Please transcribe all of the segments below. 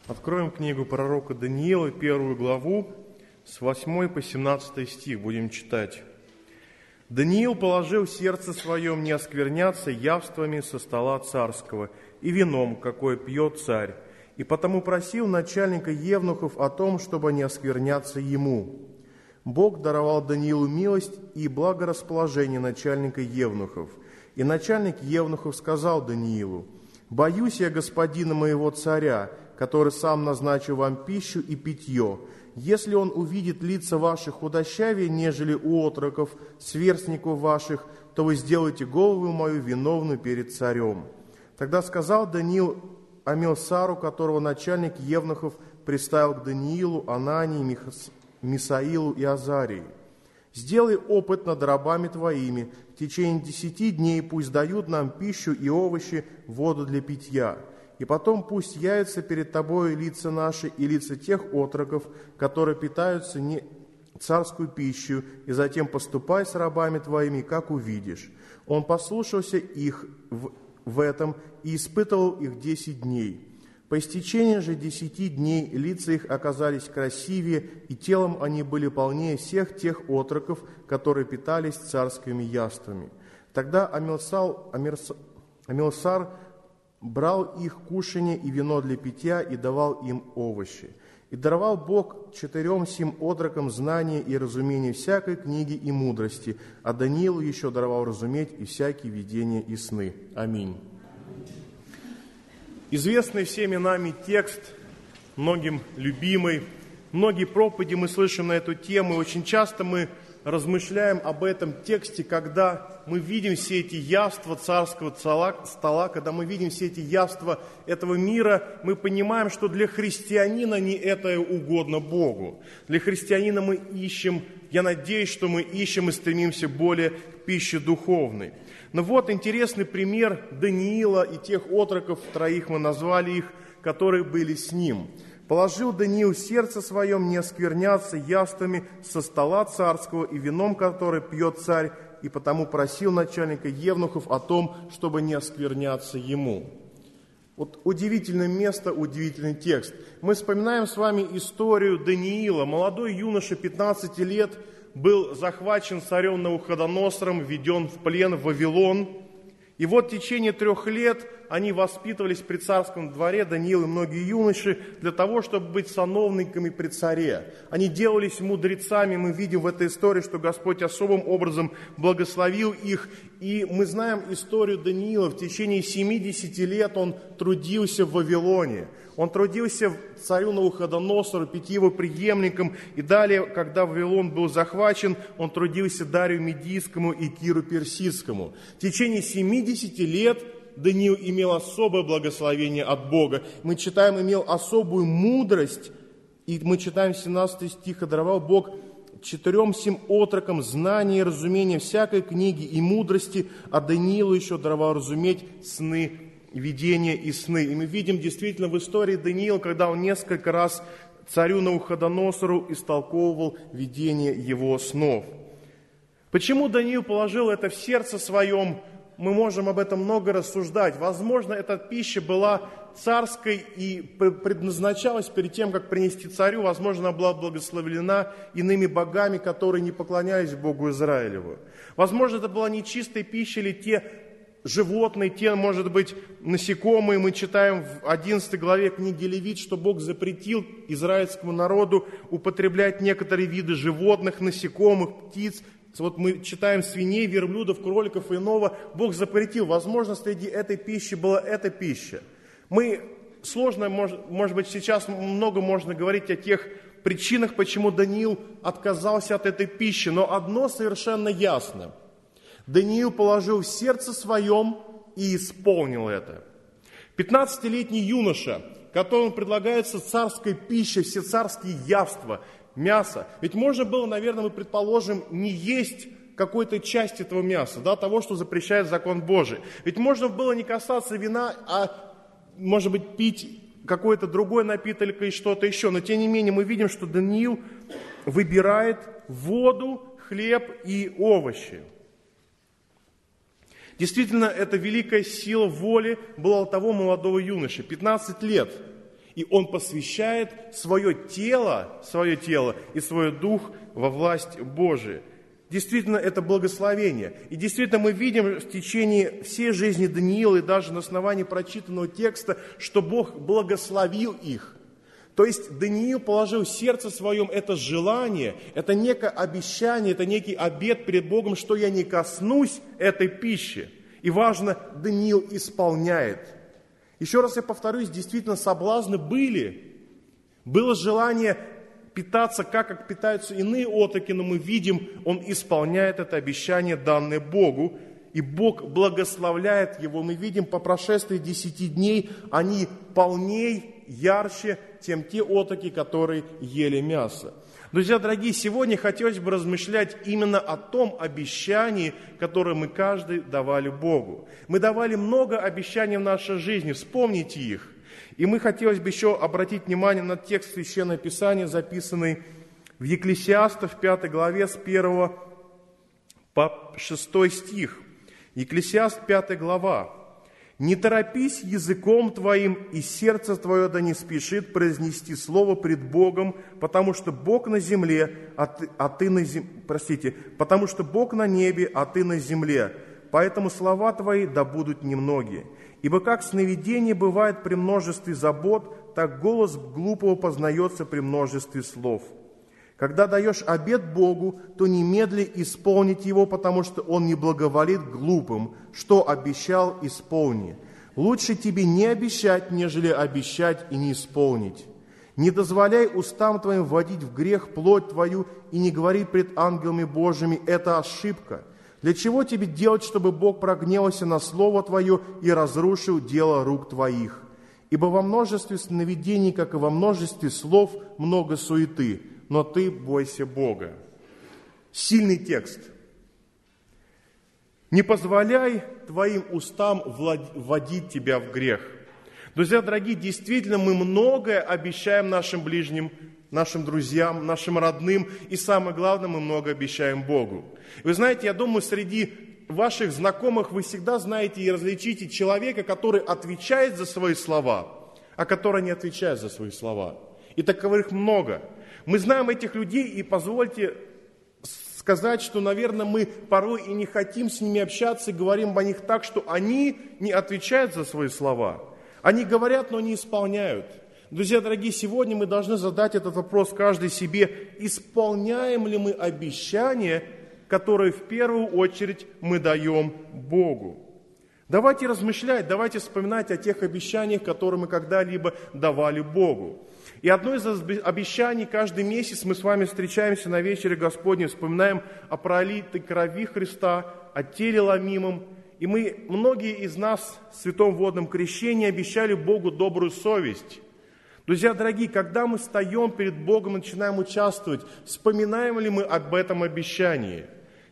Откроем книгу пророка Даниила, 1 главу, с 8 по 17 стих будем читать. «Даниил положил в сердце своем не оскверняться явствами со стола царского и вином, какое пьет царь, и потому просил начальника евнухов о том, чтобы не оскверняться ему. Бог даровал Даниилу милость и благорасположение начальника евнухов. И начальник евнухов сказал Даниилу: «Боюсь я господина моего царя, который сам назначил вам пищу и питье. Если он увидит лица ваших худощавее, нежели у отроков, сверстников ваших, то вы сделаете голову мою виновную перед царем». Тогда сказал Даниил Амилсару, которого начальник евнухов приставил к Даниилу, Анании, Мисаилу и Азарии: «Сделай опыт над рабами твоими, в течение 10 дней пусть дают нам пищу и овощи, воду для питья. И потом пусть явятся перед тобою лица наши и лица тех отроков, которые питаются не царскую пищу, и затем поступай с рабами твоими, как увидишь». Он послушался их в этом и испытывал их 10 дней. По истечении же 10 дней лица их оказались красивее, и телом они были полнее всех тех отроков, которые питались царскими яствами. Тогда Амилсар брал их кушанье и вино для питья и давал им овощи. И даровал Бог 4 сим отрокам знание и разумение всякой книги и мудрости, а Даниилу еще даровал разуметь и всякие видения и сны. Аминь. Известный всеми нами текст, многим любимый, многие проповеди мы слышим на эту тему, и очень часто мы размышляем об этом тексте, когда мы видим все эти явства царского стола, когда мы видим все эти явства этого мира, мы понимаем, что для христианина не это угодно Богу. Для христианина мы ищем, я надеюсь, что мы ищем и стремимся более к пище духовной. Но вот интересный пример Даниила и тех отроков, 3 мы назвали их, которые были с ним. «Положил Даниил в сердце своем не оскверняться яствами со стола царского и вином, которое пьет царь, и потому просил начальника евнухов о том, чтобы не оскверняться ему». Вот удивительное место, удивительный текст. Мы вспоминаем с вами историю Даниила. Молодой юноша, 15 лет, был захвачен царем Навуходоносором, введен в плен в Вавилон. И вот в течение 3 лет они воспитывались при царском дворе, Даниил и многие юноши, для того, чтобы быть сановниками при царе. Они делались мудрецами. Мы видим в этой истории, что Господь особым образом благословил их. И мы знаем историю Даниила. В течение 70 лет он трудился в Вавилоне. Он трудился царю Навуходоносору, 5 его преемникам. И далее, когда Вавилон был захвачен, он трудился Дарию Медийскому и Киру Персидскому. В течение 70 лет Даниил имел особое благословение от Бога. Мы читаем, имел особую мудрость. И мы читаем 17 стих: «И даровал Бог 4 сим отрокам знание и разумение всякой книги и мудрости, а Даниилу еще даровал разуметь сны, видения и сны». И мы видим действительно в истории Даниила, когда он несколько раз царю Навуходоносору истолковывал видение его снов. Почему Даниил положил это в сердце своем? Мы можем об этом много рассуждать. Возможно, эта пища была царской и предназначалась перед тем, как принести царю. Возможно, она была благословлена иными богами, которые не поклонялись Богу Израилеву. Возможно, это была нечистая пища или те животные, те, может быть, насекомые. Мы читаем в 11 главе книги Левит, что Бог запретил израильскому народу употреблять некоторые виды животных, насекомых, птиц. Вот мы читаем свиней, верблюдов, кроликов и иного. Бог запретил. Возможно, среди этой пищи была эта пища. Сложно, может быть, сейчас много можно говорить о тех причинах, почему Даниил отказался от этой пищи. Но одно совершенно ясно. Даниил положил в сердце своем и исполнил это. 15-летний юноша, которому предлагается царская пища, все царские явства, мясо. Ведь можно было, наверное, мы предположим, не есть какой-то части этого мяса, того, что запрещает закон Божий. Ведь можно было не касаться вина, а, может быть, пить какой-то другой напиток или что-то еще. Но, тем не менее, мы видим, что Даниил выбирает воду, хлеб и овощи. Действительно, это великая сила воли была у того молодого юноши, 15 лет. И Он посвящает свое тело и свой дух во власть Божию. Действительно, это благословение. И действительно, мы видим в течение всей жизни Даниила и даже на основании прочитанного текста, что Бог благословил их. То есть Даниил положил в сердце своем это желание, это некое обещание, это некий обет перед Богом, что я не коснусь этой пищи. И важно, Даниил исполняет. Еще раз я повторюсь, действительно соблазны были. Было желание питаться как питаются иные отроки, но мы видим, он исполняет это обещание, данное Богу, и Бог благословляет его. Мы видим, по прошествии 10 дней они полней, ярче, чем те отроки, которые ели мясо. Друзья дорогие, сегодня хотелось бы размышлять именно о том обещании, которое мы каждый давали Богу. Мы давали много обещаний в нашей жизни, вспомните их. И мы хотелось бы еще обратить внимание на текст Священного Писания, записанный в Екклесиастов 5 главе с 1 по 6 стих. Екклесиаст 5 глава. «Не торопись языком твоим, и сердце твое да не спешит произнести слово пред Богом, потому что Бог на земле, потому что Бог на небе, а ты на земле. Поэтому слова твои да будут немногие. Ибо как сновидение бывает при множестве забот, так голос глупого познается при множестве слов. Когда даешь обет Богу, то немедли исполнить его, потому что Он не благоволит глупым. Что обещал, исполни. Лучше тебе не обещать, нежели обещать и не исполнить. Не дозволяй устам твоим вводить в грех плоть твою и не говори пред ангелами Божьими, это ошибка. Для чего тебе делать, чтобы Бог прогневался на слово твое и разрушил дело рук твоих? Ибо во множестве сновидений, как и во множестве слов, много суеты, но ты бойся Бога». Сильный текст. «Не позволяй твоим устам вводить тебя в грех». Друзья дорогие, действительно, мы многое обещаем нашим ближним, нашим друзьям, нашим родным, и самое главное, мы много обещаем Богу. Вы знаете, я думаю, среди ваших знакомых вы всегда знаете и различите человека, который отвечает за свои слова, а который не отвечает за свои слова. И таковых много. Мы знаем этих людей, и позвольте сказать, что, наверное, мы порой и не хотим с ними общаться, и говорим о них так, что они не отвечают за свои слова. Они говорят, но не исполняют. Друзья дорогие, сегодня мы должны задать этот вопрос каждый себе. Исполняем ли мы обещания, которые в первую очередь мы даем Богу? Давайте размышлять, давайте вспоминать о тех обещаниях, которые мы когда-либо давали Богу. И одно из обещаний каждый месяц мы с вами встречаемся на вечере Господней, вспоминаем о пролитой крови Христа, о теле ломимом. И многие из нас в Святом Водном Крещении обещали Богу добрую совесть. Друзья дорогие, когда мы встаем перед Богом и начинаем участвовать, вспоминаем ли мы об этом обещании?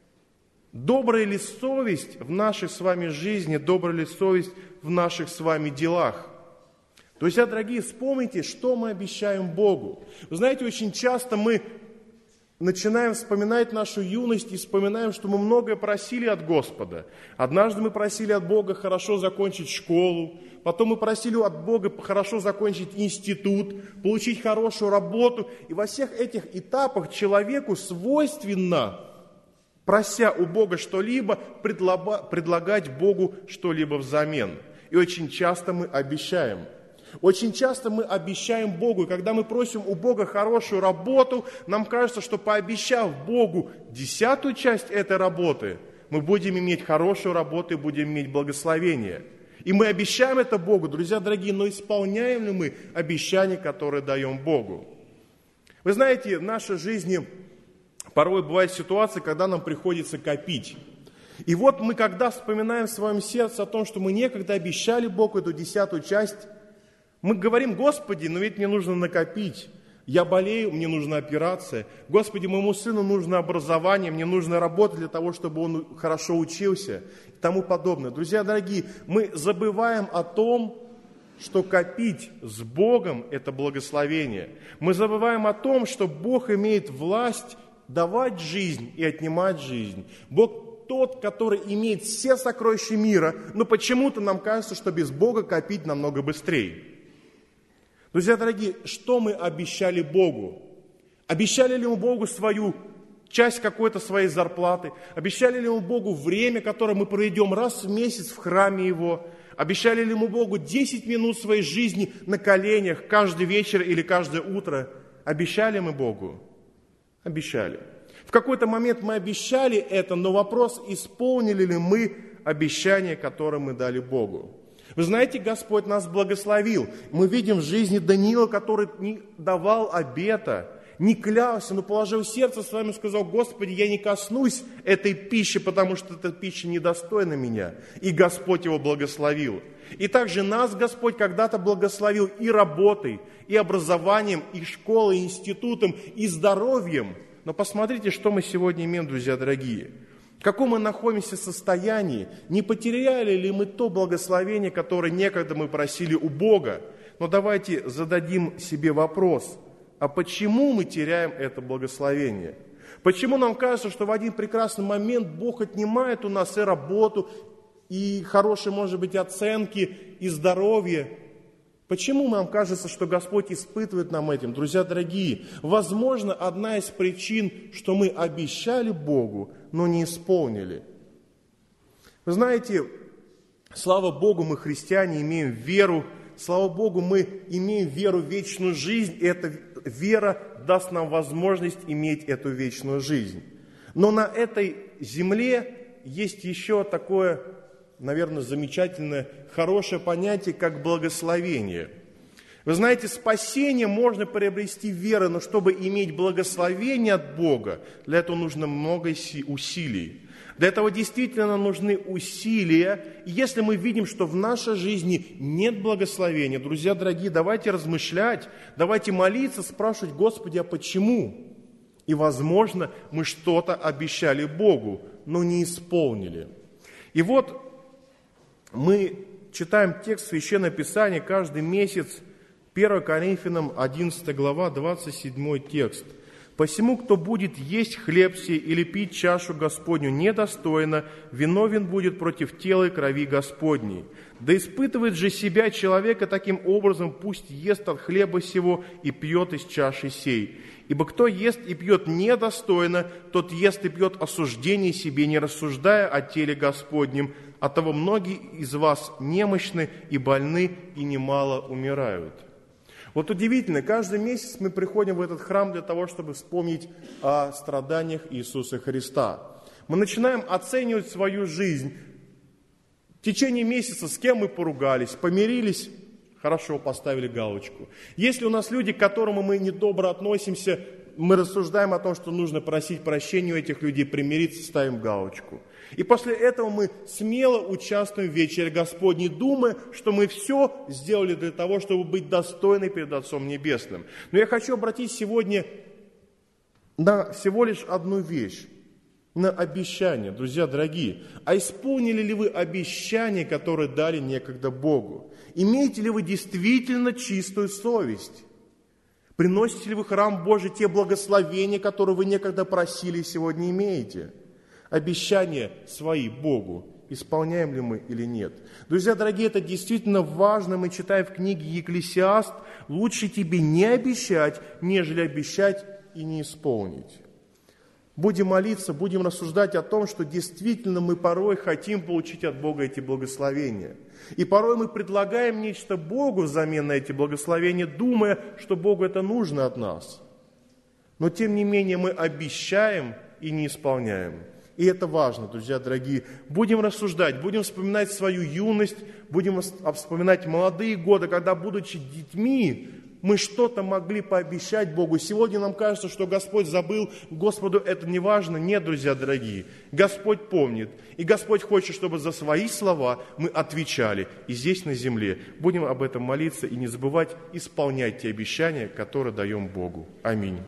Добрая ли совесть в нашей с вами жизни, добрая ли совесть в наших с вами делах? Друзья дорогие, вспомните, что мы обещаем Богу. Вы знаете, очень часто мы начинаем вспоминать нашу юность и вспоминаем, что мы многое просили от Господа. Однажды мы просили от Бога хорошо закончить школу, потом мы просили от Бога хорошо закончить институт, получить хорошую работу. И во всех этих этапах человеку свойственно, прося у Бога что-либо, предлагать Богу что-либо взамен. И очень часто мы обещаем. Очень часто мы обещаем Богу, и когда мы просим у Бога хорошую работу, нам кажется, что пообещав Богу 10-ю часть этой работы, мы будем иметь хорошую работу и будем иметь благословение. И мы обещаем это Богу, друзья дорогие, но исполняем ли мы обещания, которые даем Богу? Вы знаете, в нашей жизни порой бывают ситуации, когда нам приходится копить. И вот мы, когда вспоминаем в своем сердце о том, что мы некогда обещали Богу эту 10-ю часть, мы говорим: Господи, но ведь мне нужно накопить. Я болею, мне нужна операция. Господи, моему сыну нужно образование, мне нужно работать для того, чтобы он хорошо учился и тому подобное. Друзья дорогие, мы забываем о том, что копить с Богом – это благословение. Мы забываем о том, что Бог имеет власть давать жизнь и отнимать жизнь. Бог тот, который имеет все сокровища мира, но почему-то нам кажется, что без Бога копить намного быстрее. Друзья дорогие, что мы обещали Богу? Обещали ли мы Богу свою часть какой-то своей зарплаты? Обещали ли мы Богу время, которое мы проведем раз в месяц в храме Его? Обещали ли мы Богу 10 минут своей жизни на коленях каждый вечер или каждое утро? Обещали мы Богу? Обещали. В какой-то момент мы обещали это, но вопрос, исполнили ли мы обещание, которое мы дали Богу. Вы знаете, Господь нас благословил. Мы видим в жизни Даниила, который не давал обета, не клялся, но положил сердце своему и сказал: Господи, я не коснусь этой пищи, потому что эта пища недостойна меня. И Господь его благословил. И также нас Господь когда-то благословил и работой, и образованием, и школой, и институтом, и здоровьем. Но посмотрите, что мы сегодня имеем, друзья дорогие. В каком мы находимся состоянии? Не потеряли ли мы то благословение, которое некогда мы просили у Бога? Но давайте зададим себе вопрос: а почему мы теряем это благословение? Почему нам кажется, что в один прекрасный момент Бог отнимает у нас и работу, и хорошие, может быть, оценки, и здоровье? Почему нам кажется, что Господь испытывает нам этим? Друзья дорогие, возможно, одна из причин, что мы обещали Богу, но не исполнили. Вы знаете, слава Богу, мы, христиане, имеем веру. Слава Богу, мы имеем веру в вечную жизнь, и эта вера даст нам возможность иметь эту вечную жизнь. Но на этой земле есть еще такое, наверное, замечательное, хорошее понятие, как благословение. Вы знаете, спасение можно приобрести верой, но чтобы иметь благословение от Бога, для этого нужно много усилий. Для этого действительно нужны усилия. И если мы видим, что в нашей жизни нет благословения, друзья дорогие, давайте размышлять, давайте молиться, спрашивать: Господи, а почему? И, возможно, мы что-то обещали Богу, но не исполнили. И вот мы читаем текст Священного Писания каждый месяц, 1 Коринфянам 11 глава, 27 текст. «Посему, кто будет есть хлеб сей или пить чашу Господню недостойно, виновен будет против тела и крови Господней. Да испытывает же себя человека таким образом, пусть ест от хлеба сего и пьет из чаши сей. Ибо кто ест и пьет недостойно, тот ест и пьет осуждение себе, не рассуждая о теле Господнем. Оттого многие из вас немощны и больны, и немало умирают». Вот удивительно, каждый месяц мы приходим в этот храм для того, чтобы вспомнить о страданиях Иисуса Христа. Мы начинаем оценивать свою жизнь. В течение месяца с кем мы поругались, помирились, хорошо, поставили галочку. Если у нас люди, к которым мы недобро относимся, мы рассуждаем о том, что нужно просить прощения у этих людей, примириться, ставим галочку. И после этого мы смело участвуем в вечере Господней, думая, что мы все сделали для того, чтобы быть достойны перед Отцом Небесным. Но я хочу обратить сегодня на всего лишь одну вещь, на обещание, друзья дорогие. А исполнили ли вы обещание, которое дали некогда Богу? Имеете ли вы действительно чистую совесть? Приносите ли вы в храм Божий те благословения, которые вы некогда просили и сегодня имеете? Обещания свои Богу, исполняем ли мы или нет? Друзья дорогие, это действительно важно. Мы читаем в книге Екклесиаст: лучше тебе не обещать, нежели обещать и не исполнить. Будем молиться, будем рассуждать о том, что действительно мы порой хотим получить от Бога эти благословения. И порой мы предлагаем нечто Богу взамен на эти благословения, думая, что Богу это нужно от нас. Но тем не менее мы обещаем и не исполняем. И это важно, друзья дорогие. Будем рассуждать, будем вспоминать свою юность, будем вспоминать молодые годы, когда, будучи детьми, мы что-то могли пообещать Богу. Сегодня нам кажется, что Господь забыл, Господу это не важно. Нет, друзья дорогие, Господь помнит. И Господь хочет, чтобы за свои слова мы отвечали и здесь на земле. Будем об этом молиться и не забывать исполнять те обещания, которые даем Богу. Аминь.